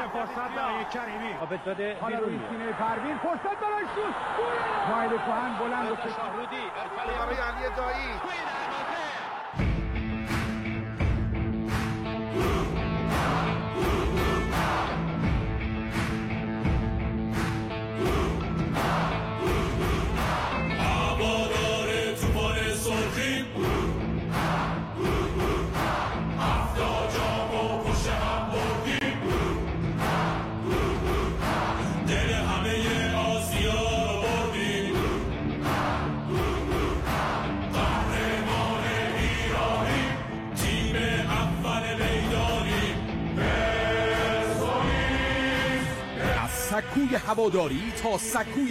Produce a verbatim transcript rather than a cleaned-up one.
فرصت برای کریمی آبت داده حالا بیرون روی میاد. سینه پروین فرصت برای شوت. وایل کهن بلند و شاهرودی برای علی دایی. سکوی هواداری تا سکوی